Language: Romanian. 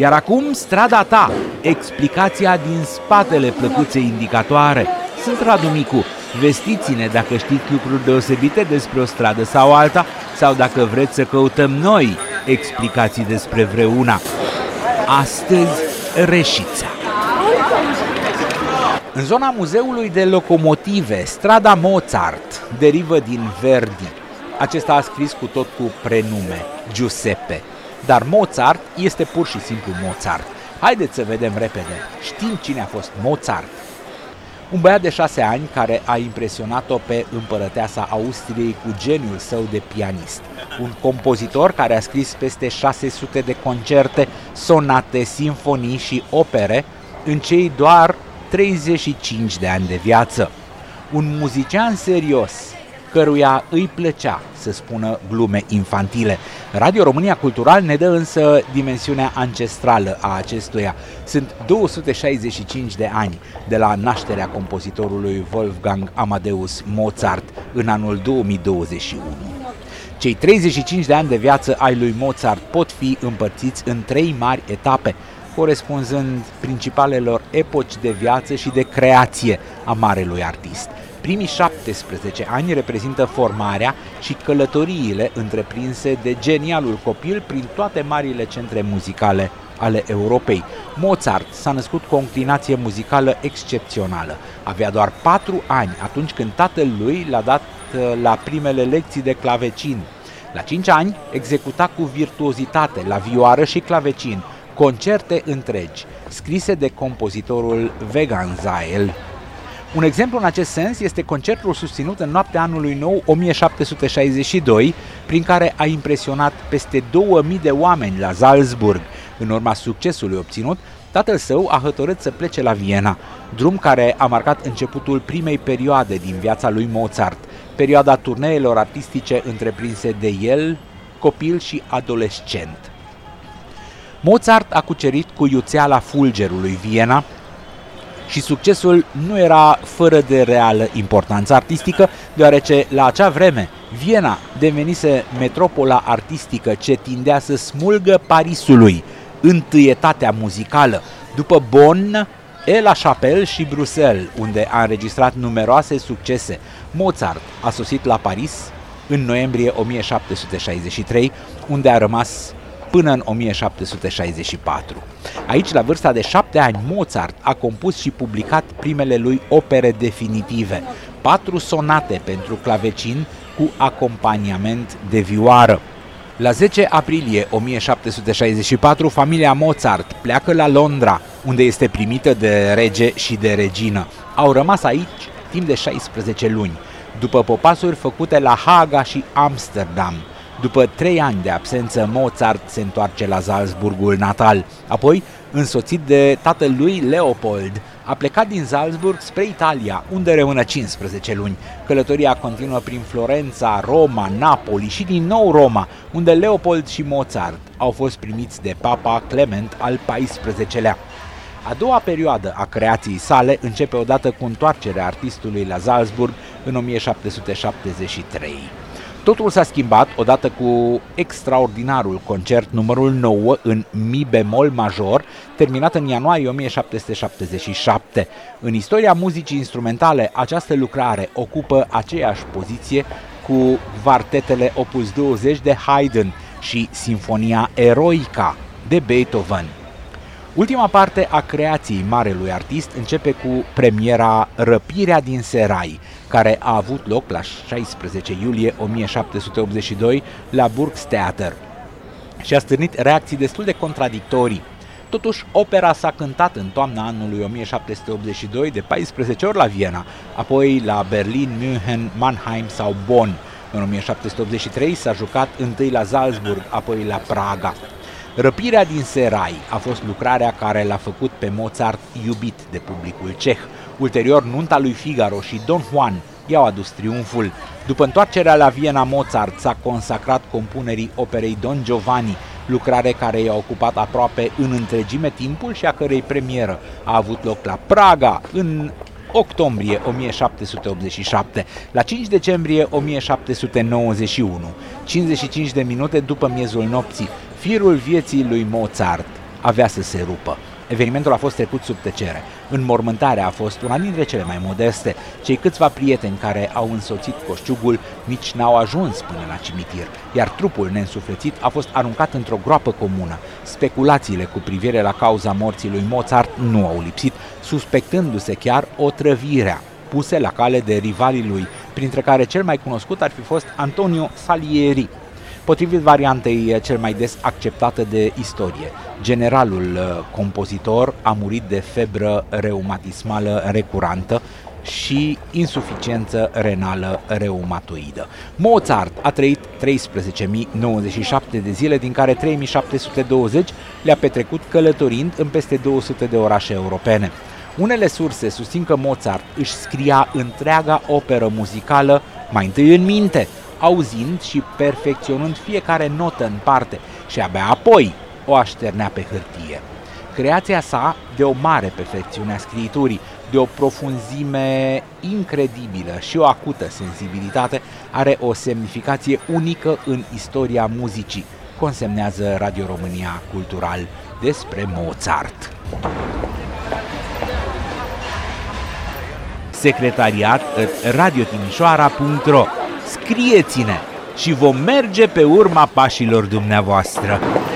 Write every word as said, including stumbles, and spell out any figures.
Iar acum, strada ta, explicația din spatele plăcuței indicatoare. Sunt Radu Micu. Vestiți-ne dacă știți lucruri deosebite despre o stradă sau alta, sau dacă vreți să căutăm noi explicații despre vreuna. Astăzi, Reșița. În zona muzeului de locomotive, strada Mozart derivă din Verdi. Acesta a scris cu tot cu prenume, Giuseppe. Dar Mozart este pur și simplu Mozart. Haideți să vedem repede. Știm cine a fost Mozart. Un băiat de șase ani care a impresionat-o pe împărăteasa Austriei cu geniul său de pianist. Un compozitor care a scris peste șase sute de concerte, sonate, simfonii și opere în cei doar treizeci și cinci de ani de viață. Un muzician serios, căruia îi plăcea să spună glume infantile. Radio România Cultural ne dă însă dimensiunea ancestrală a acestuia. Sunt două sute șaizeci și cinci de ani de la nașterea compozitorului Wolfgang Amadeus Mozart în anul două mii douăzeci și unu. Cei treizeci și cinci de ani de viață ai lui Mozart pot fi împărțiți în trei mari etape, corespunzând principalelor epoci de viață și de creație a marelui artist. Primii șaptesprezece ani reprezintă formarea și călătoriile întreprinse de genialul copil prin toate marile centre muzicale ale Europei. Mozart s-a născut cu o înclinație muzicală excepțională. Avea doar patru ani atunci când tatăl lui l-a dat la primele lecții de clavecin. La cinci ani executa cu virtuozitate la vioară și clavecin concerte întregi, scrise de compozitorul Wagenseil. Un exemplu în acest sens este concertul susținut în noaptea anului nou o mie șapte sute șaizeci și doi, prin care a impresionat peste două mii de oameni la Salzburg. În urma succesului obținut, tatăl său a hotărât să plece la Viena, drum care a marcat începutul primei perioade din viața lui Mozart, perioada turneelor artistice întreprinse de el, copil și adolescent. Mozart a cucerit cu iuțeala fulgerului Viena și succesul nu era fără de reală importanță artistică, deoarece la acea vreme Viena devenise metropola artistică ce tindea să smulgă Parisului întâietatea muzicală, după Bonn, Aix-la-Chapelle și Bruxelles, unde a înregistrat numeroase succese. Mozart a sosit la Paris în noiembrie o mie șapte sute șaizeci și trei, unde a rămas până în o mie șapte sute șaizeci și patru. Aici, la vârsta de șapte ani, Mozart a compus și publicat primele lui opere definitive, patru sonate pentru clavecin cu acompaniament de vioară. La zece aprilie o mie șapte sute șaizeci și patru, familia Mozart pleacă la Londra, unde este primită de rege și de regină. Au rămas aici timp de șaisprezece luni, după popasuri făcute la Haga și Amsterdam. După trei ani de absență, Mozart se întoarce la Salzburgul natal. Apoi, însoțit de tatăl lui Leopold, a plecat din Salzburg spre Italia, unde rămână cincisprezece luni. Călătoria continuă prin Florența, Roma, Napoli și din nou Roma, unde Leopold și Mozart au fost primiți de Papa Clement al paisprezecelea. A doua perioadă a creației sale începe odată cu întoarcerea artistului la Salzburg în o mie șapte sute șaptezeci și trei. Totul s-a schimbat odată cu extraordinarul concert numărul nouă în mi bemol major, terminat în ianuarie o mie șapte sute șaptezeci și șapte. În istoria muzicii instrumentale, această lucrare ocupă aceeași poziție cu vartetele Opus douăzeci de Haydn și Sinfonia Eroica de Beethoven. Ultima parte a creației marelui artist începe cu premiera Răpirea din Serai, care a avut loc la șaisprezece iulie o mie șapte sute optzeci și doi la Burgtheater și a stârnit reacții destul de contradictorii. Totuși, opera s-a cântat în toamna anului o mie șapte sute optzeci și doi de paisprezece ori la Viena, apoi la Berlin, München, Mannheim sau Bonn. În o mie șapte sute optzeci și trei s-a jucat întâi la Salzburg, apoi la Praga. Răpirea din Serai a fost lucrarea care l-a făcut pe Mozart iubit de publicul ceh. Ulterior, Nunta lui Figaro și Don Juan i-au adus triumful. După întoarcerea la Viena, Mozart s-a consacrat compunerii operei Don Giovanni, lucrare care i-a ocupat aproape în întregime timpul și a cărei premieră a avut loc la Praga în octombrie o mie șapte sute optzeci și șapte, la cinci decembrie o mie șapte sute nouăzeci și unu, cincizeci și cinci de minute după miezul nopții. Firul vieții lui Mozart avea să se rupă. Evenimentul a fost trecut sub tăcere. Înmormântarea a fost una dintre cele mai modeste. Cei câțiva prieteni care au însoțit coșciugul nici n-au ajuns până la cimitir, iar trupul neînsuflețit a fost aruncat într-o groapă comună. Speculațiile cu privire la cauza morții lui Mozart nu au lipsit, suspectându-se chiar otrăvirea puse la cale de rivalii lui, printre care cel mai cunoscut ar fi fost Antonio Salieri. Potrivit variantei cel mai des acceptată de istorie, generalul compozitor a murit de febră reumatismală recurantă și insuficiență renală reumatoidă. Mozart a trăit treisprezece mii nouăzeci și șapte de zile, din care trei mii șapte sute douăzeci le-a petrecut călătorind în peste două sute de orașe europene. Unele surse susțin că Mozart își scria întreaga operă muzicală mai întâi în minte, auzind și perfecționând fiecare notă în parte și abia apoi o așternea pe hârtie. Creația sa, de o mare perfecțiune a scriturii, de o profunzime incredibilă și o acută sensibilitate, are o semnificație unică în istoria muzicii, consemnează Radio România Cultural despre Mozart. Secretariat at radiotimișoara punct ro. Scrieți-ne și vom merge pe urma pașilor dumneavoastră.